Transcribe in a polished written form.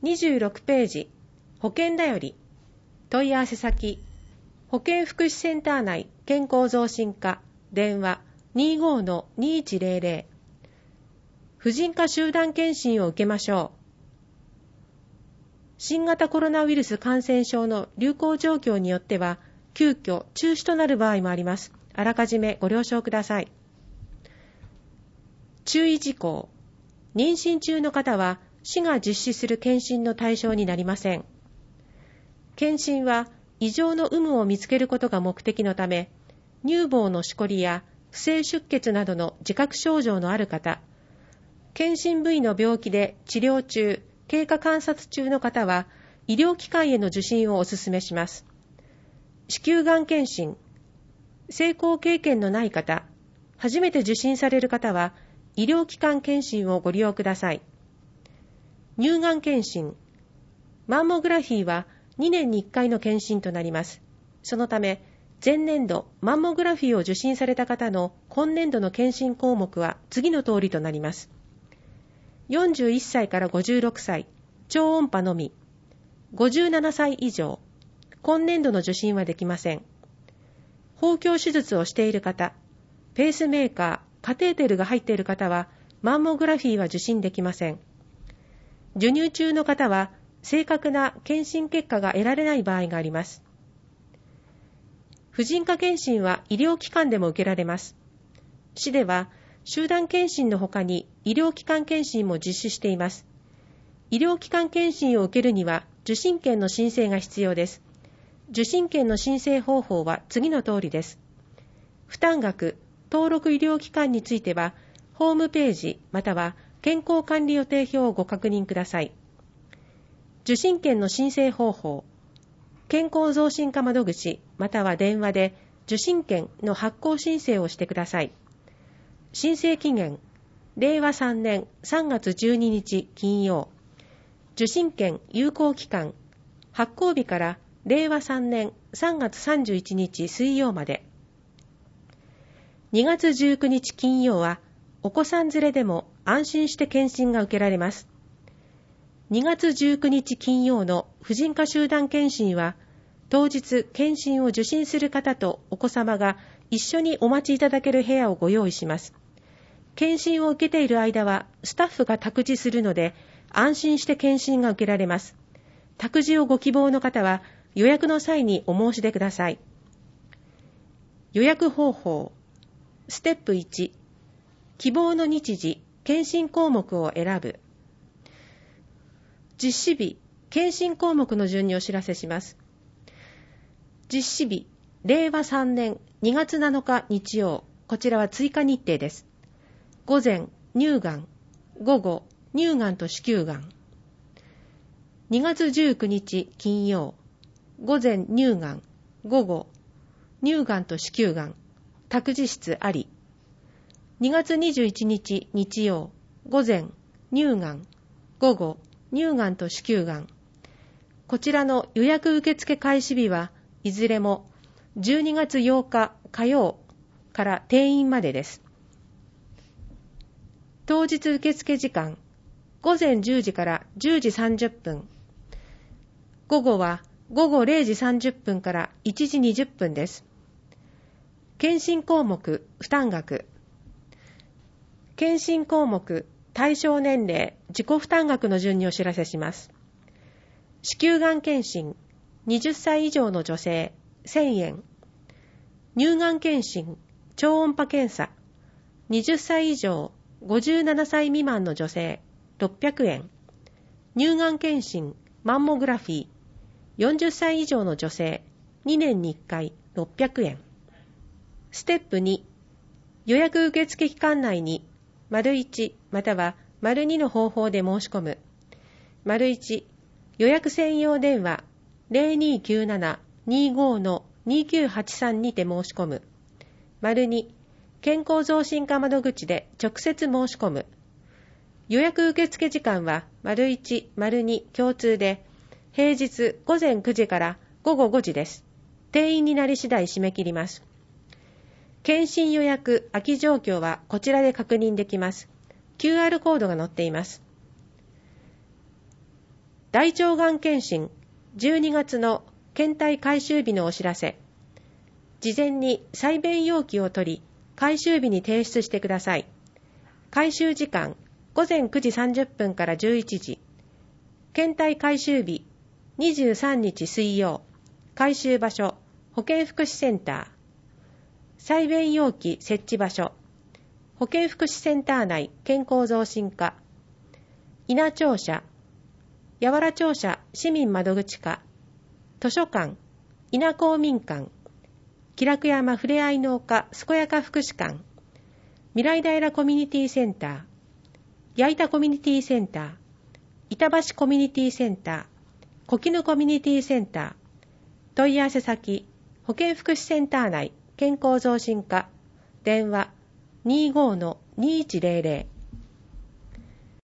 26ページ、保険だより。問い合わせ先、保健福祉センター内健康増進課、電話 25-2100。婦人科集団検診を受けましょう。新型コロナウイルス感染症の流行状況によっては、急遽中止となる場合もあります。あらかじめご了承ください。注意事項。妊娠中の方は、市が実施する検診の対象になりません。検診は、異常の有無を見つけることが目的のため、乳房のしこりや不正出血などの自覚症状のある方、検診部位の病気で治療中、経過観察中の方は、医療機関への受診をお勧めします。子宮がん検診、成功経験のない方、初めて受診される方は、医療機関検診をご利用ください。乳がん検診、マンモグラフィーは2年に1回の検診となります。そのため、前年度マンモグラフィーを受診された方の今年度の検診項目は次の通りとなります。41歳から56歳、超音波のみ。57歳以上、今年度の受診はできません。包協手術をしている方、ペースメーカー、カテーテルが入っている方は、マンモグラフィーは受診できません。授乳中の方は、正確な検診結果が得られない場合があります。婦人科検診は医療機関でも受けられます。市では、集団検診の他に医療機関検診も実施しています。医療機関検診を受けるには受診券の申請が必要です。受診券の申請方法は次の通りです。負担額、登録医療機関については、ホームページまたは健康管理予定表をご確認ください。受診券の申請方法、健康増進課窓口または電話で受診券の発行申請をしてください。申請期限、令和3年3月12日金曜。受診券有効期間、発行日から令和3年3月31日水曜まで。2月19日金曜は、お子さん連れでも安心して検診が受けられます。2月19日金曜の婦人科集団検診は、当日検診を受診する方とお子様が一緒にお待ちいただける部屋をご用意します。検診を受けている間はスタッフが託児するので、安心して検診が受けられます。託児をご希望の方は予約の際にお申し出ください。予約方法。ステップ1、希望の日時、検診項目を選ぶ。実施日、検診項目の順にお知らせします。実施日、令和3年2月7日日曜、こちらは追加日程です。午前、乳がん、午後、乳がんと子宮がん。2月19日金曜、午前乳がん、午後、乳がんと子宮がん、託児室あり。2月21日日曜、午前、乳がん、午後、乳がんと子宮がん。こちらの予約受付開始日はいずれも12月8日火曜から定員までです。当日受付時間、午前10時から10時30分。午後は午後0時30分から1時20分です。検診項目、負担額。検診項目、対象年齢、自己負担額の順にお知らせします。子宮がん検診、20歳以上の女性、1000円。乳がん検診、超音波検査、20歳以上、57歳未満の女性、600円。乳がん検診、マンモグラフィー、40歳以上の女性、2年に1回、600円。ステップ2、予約受付期間内に、1または2の方法で申し込む。1、予約専用電話 0297-25-2983 にて申し込む。2、健康増進課窓口で直接申し込む。予約受付時間は1、2共通で、平日午前9時から午後5時です。定員になり次第締め切ります。検診予約空き状況はこちらで確認できます。QR コードが載っています。 大腸がん検診12月の検体回収日のお知らせ。事前に採便容器を取り、回収日に提出してください。回収時間午前9時30分から11時。検体回収日23日水曜。回収場所保健福祉センター。採便容器設置場所保健福祉センター内健康増進課。稲庁舎、八原庁舎市民窓口課。図書館、稲公民館。喜楽山ふれあい農家健やか福祉館。未来平コミュニティセンター。矢板コミュニティセンター。板橋コミュニティセンター。小絹コミュニティセンター。問い合わせ先、保健福祉センター内健康増進課。電話 25-2100